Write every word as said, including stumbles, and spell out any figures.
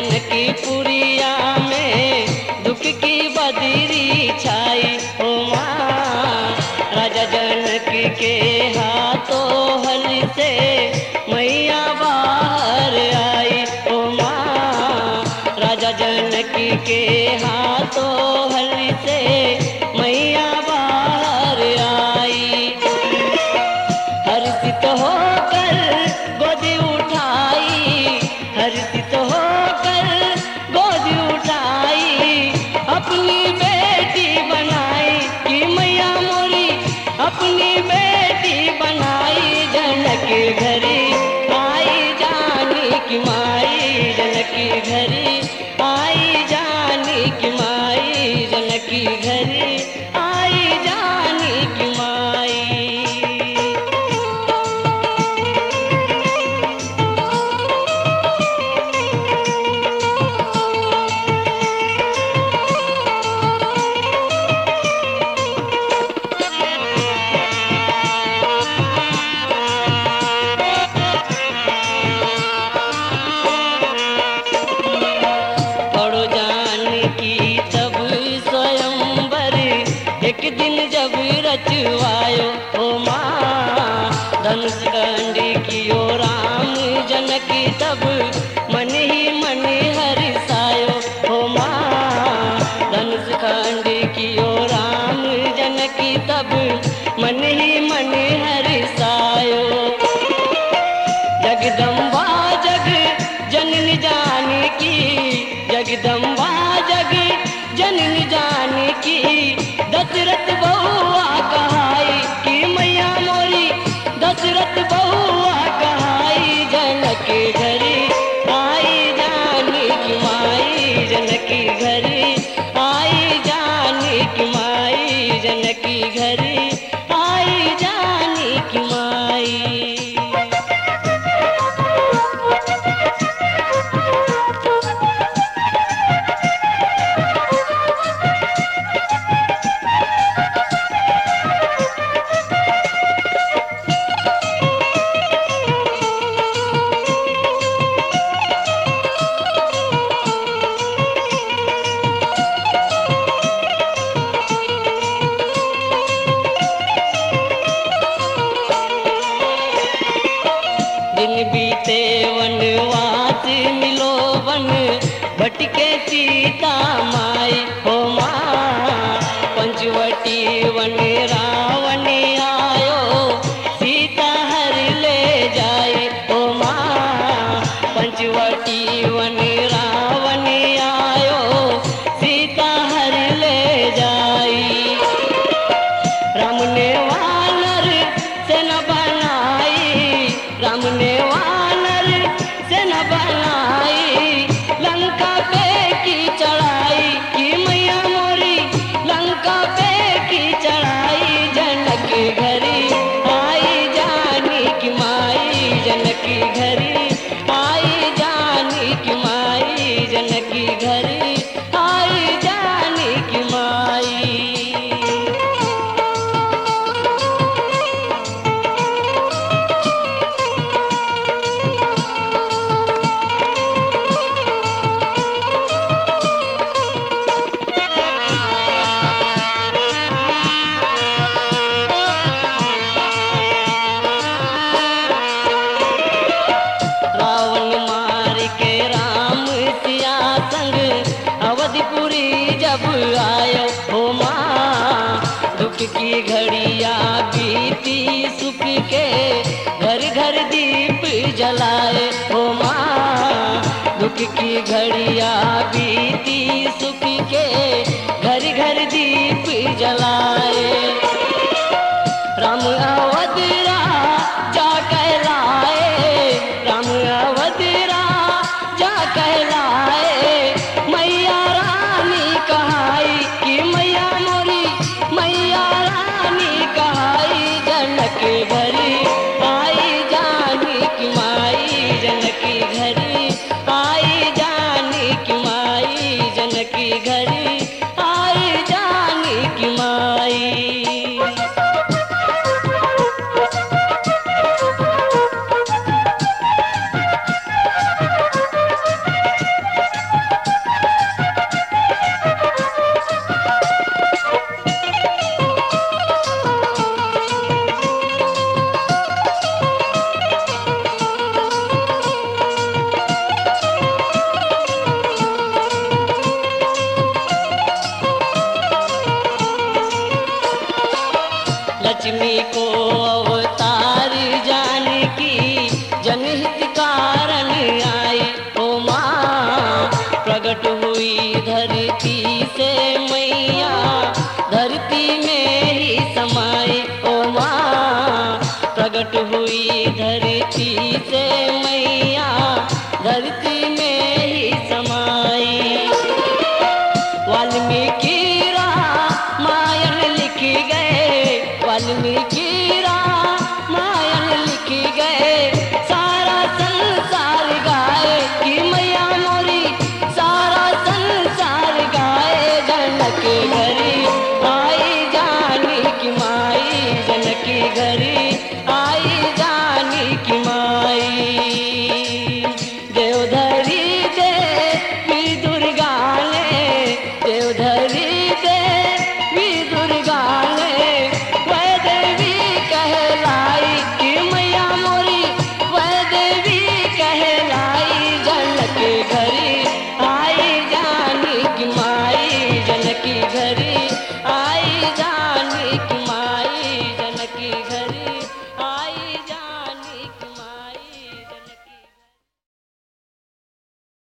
जनकपुरिया में दुख की बदरी छाई हो माँ। राजा जनक के हाथों हल से मैया बाहर आई हो माँ। राजा जनक के हाथों हल से मैया बाहर आई। हर्षित होकर गोदी उठाई, हर्षित होकर गोदी उठाई, अपनी बेटी बनाई कि मैया मोरी अपनी बेटी बनाई। जनक घरी आई जानी कि माई, जनक घरी आई जानी कि माई, जनक घरी आई जानी कि माई। एक दिन जब रचवायो हो माँ धनुष दंडी कियो राम जनक तब मन ही मन हर्षायो हो माँ। धनुष दंडी कियो राम जनक तब मन ही मन हर्षायो। जगदम्बा जग जननी जानी की, जगदम्बा जग जननी जानी की, दशरथ बहुआ कहाई कि मैया मोरी दशरथ बहुआ कहाई। जनक घरी आई जानी कि माई, जनक घरी आई जानी कि माई, जनक घरी आई जानी कि माई। दिन बीते वनवास मिलो वन भटके सीता माई हो माँ। पंचवटी वन रावण आयो सीता हर ले जाए हो माँ। पंचवटी वन रावण आयो सीता हर ले जाई। राम ने वानर सेना बनाई, राम ने वानर सेना बनाई, लंका पे की चढ़ाई कि मैया मोरी लंका पे की चढ़ाई। जनक घरी आई जानी कि माई, जनक घरी आई जानी कि माई, जनक घरी आई जानी कि माई। अवधपुरी जब आयो हो माँ। दुख की घड़िया बीती सुख के घर घर दीप जलाए हो माँ। दुख की घड़िया बीती सुख के घर घर दीप जलाए। राम अवधरा जा कहलाए, राम अवधरा जा कहलाए। मैया रानी कहाई कि मैया मोरी मैया रानी कहाई। जनक घरी आई जानी कि माई, जनक घरी आई जानी कि माई, जनक घरी आई जानी कि माई। लक्ष्मी को अवतार जान की जनहित कारण आई। ओ माँ प्रकट हुई